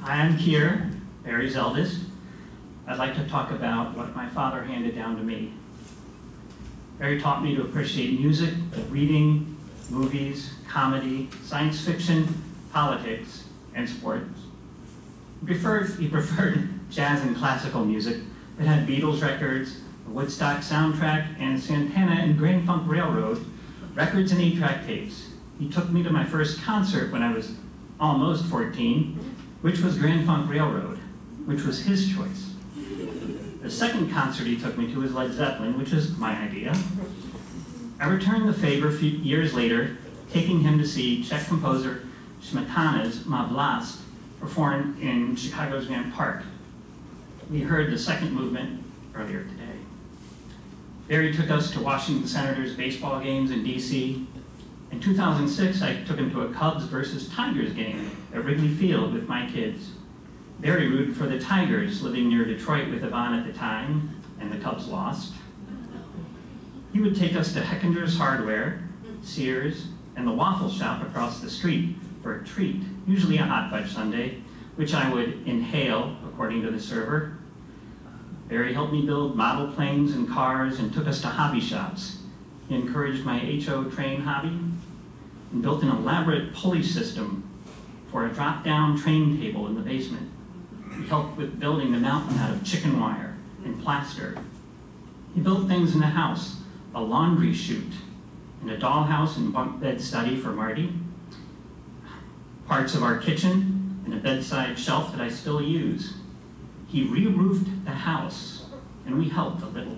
Hi, I'm Keir, Barry's eldest. I'd like to talk about what my father handed down to me. Barry taught me to appreciate music, reading, movies, comedy, science fiction, politics, and sports. He preferred jazz and classical music that had Beatles records, the Woodstock soundtrack, and Santana and Grand Funk Railroad records and 8-track tapes. He took me to my first concert when I was almost 14, which was Grand Funk Railroad, which was his choice. The second concert he took me to was Led Zeppelin, which was my idea. I returned the favor a few years later, taking him to see Czech composer Smetana's Ma Vlast perform in Chicago's Grant Park. We heard the second movement earlier today. Barry took us to Washington Senators baseball games in DC. In 2006, I took him to a Cubs versus Tigers game at Wrigley Field with my kids. Barry rooted for the Tigers, living near Detroit with Yvonne at the time, and the Cubs lost. He would take us to Heckinger's Hardware, Sears, and the waffle shop across the street for a treat, usually a hot fudge sundae, which I would inhale, according to the server. Barry helped me build model planes and cars and took us to hobby shops. He encouraged my HO train hobby and built an elaborate pulley system for a drop-down train table in the basement. He helped with building the mountain out of chicken wire and plaster. He built things in the house, a laundry chute, and a dollhouse and bunk bed study for Marty, parts of our kitchen, and a bedside shelf that I still use. He re-roofed the house, and we helped a little.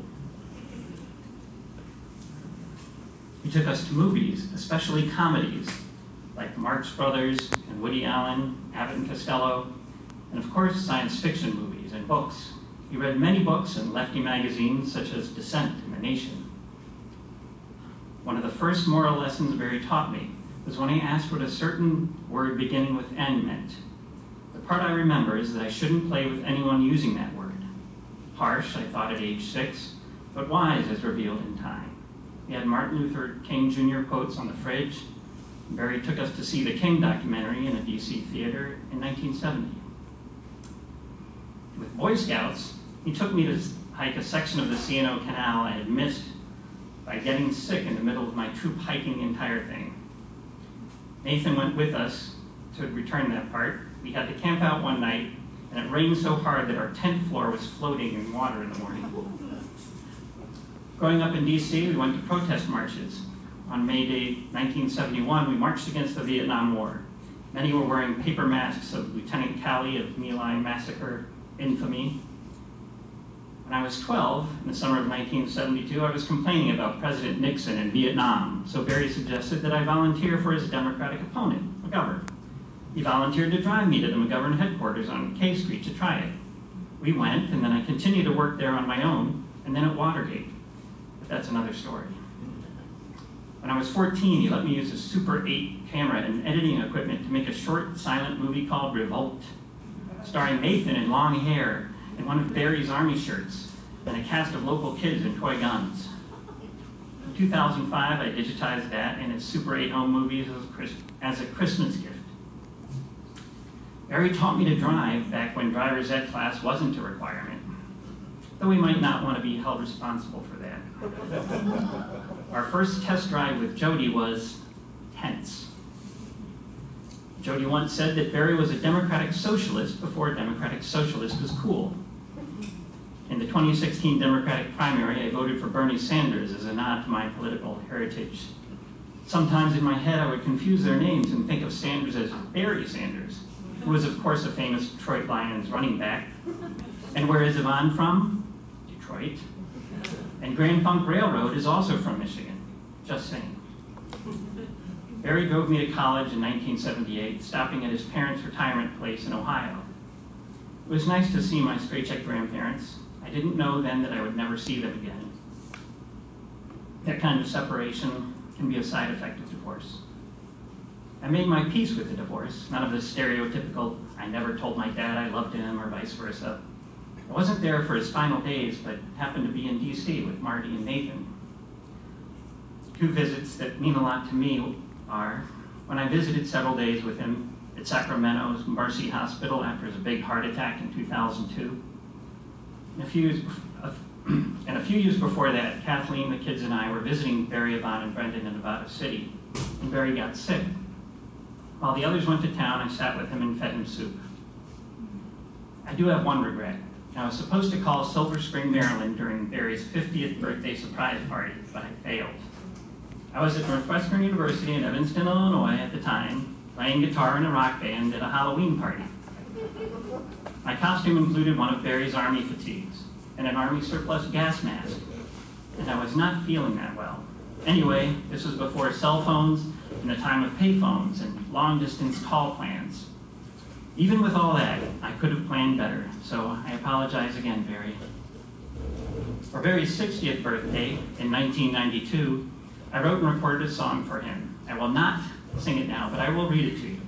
He took us to movies, especially comedies, like Marx Brothers and Woody Allen, Abbott and Costello, and of course, science fiction movies and books. He read many books and lefty magazines, such as Dissent and The Nation. One of the first moral lessons Barry taught me was when he asked what a certain word beginning with N meant. The part I remember is that I shouldn't play with anyone using that word. Harsh, I thought at age 6, but wise as revealed in time. He had Martin Luther King Jr. quotes on the fridge. Barry took us to see the King documentary in a DC theater in 1970. With Boy Scouts, he took me to hike a section of the C&O Canal I had missed by getting sick in the middle of my troop hiking the entire thing. Nathan went with us to return that part. We had to camp out one night, and it rained so hard that our tent floor was floating in water in the morning. Growing up in DC, we went to protest marches. On May Day 1971, we marched against the Vietnam War. Many were wearing paper masks of Lieutenant Calley of My Lai Massacre infamy. When I was 12, in the summer of 1972, I was complaining about President Nixon and Vietnam, so Barry suggested that I volunteer for his Democratic opponent, McGovern. He volunteered to drive me to the McGovern headquarters on K Street to try it. We went, and then I continued to work there on my own, and then at Watergate. But that's another story. When I was 14, he let me use a Super 8 camera and editing equipment to make a short, silent movie called Revolt, starring Nathan in long hair and one of Barry's army shirts, and a cast of local kids in toy guns. In 2005, I digitized that and its Super 8 home movies as a Christmas gift. Barry taught me to drive back when driver's ed class wasn't a requirement, though we might not want to be held responsible for that. Our first test drive with Jody was tense. Jody once said that Barry was a democratic socialist before democratic socialist was cool. In the 2016 Democratic primary, I voted for Bernie Sanders as a nod to my political heritage. Sometimes in my head, I would confuse their names and think of Sanders as Barry Sanders, who was, of course, a famous Detroit Lions running back. And where is Yvonne from? Detroit. And Grand Funk Railroad is also from Michigan. Just saying. Barry drove me to college in 1978, stopping at his parents' retirement place in Ohio. It was nice to see my straight-check grandparents. I didn't know then that I would never see them again. That kind of separation can be a side effect of divorce. I made my peace with the divorce, none of the stereotypical, I never told my dad I loved him, or vice versa. I wasn't there for his final days, but happened to be in DC with Marty and Nathan. Two visits that mean a lot to me are when I visited several days with him at Sacramento's Mercy Hospital after his big heart attack in 2002. And a few years before that, Kathleen, the kids, and I were visiting Barry, Yvonne, and Brendan in Nevada City, and Barry got sick. While the others went to town, I sat with him and fed him soup. I do have one regret. I was supposed to call Silver Spring, Maryland during Barry's 50th birthday surprise party, but I failed. I was at Northwestern University in Evanston, Illinois at the time, playing guitar in a rock band at a Halloween party. My costume included one of Barry's Army fatigues and an Army surplus gas mask, and I was not feeling that well. Anyway, this was before cell phones and the time of payphones and long-distance call plans. Even with all that, I could have planned better, so I apologize again, Barry. For Barry's 60th birthday in 1992, I wrote and recorded a song for him. I will not sing it now, but I will read it to you.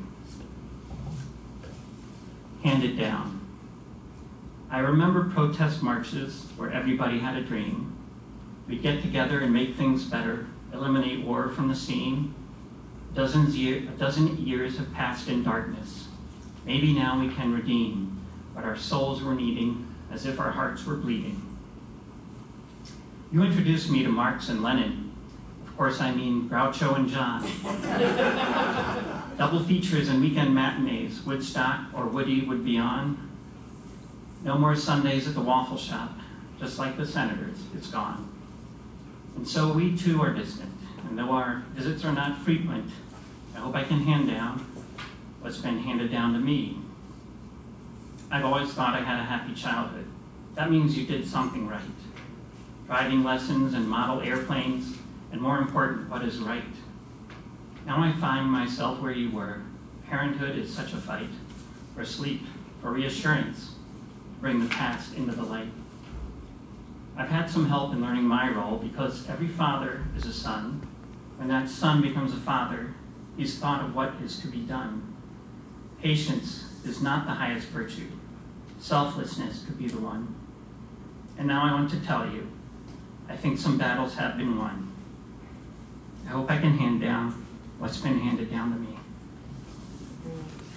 Hand It Down. I remember protest marches where everybody had a dream. We'd get together and make things better, eliminate war from the scene. A dozen years have passed in darkness. Maybe now we can redeem what our souls were needing, as if our hearts were bleeding. You introduced me to Marx and Lenin. Of course, I mean Groucho and John. Double features and weekend matinees, Woodstock or Woody would be on. No more Sundays at the waffle shop. Just like the Senators, it's gone. And so we too are distant. And though our visits are not frequent, I hope I can hand down what's been handed down to me. I've always thought I had a happy childhood. That means you did something right. Driving lessons and model airplanes, and more important, what is right. Now I find myself where you were. Parenthood is such a fight. For sleep, for reassurance, to bring the past into the light. I've had some help in learning my role because every father is a son. When that son becomes a father, he's thought of what is to be done. Patience is not the highest virtue. Selflessness could be the one. And now I want to tell you, I think some battles have been won. I hope I can hand down what's been handed down to me.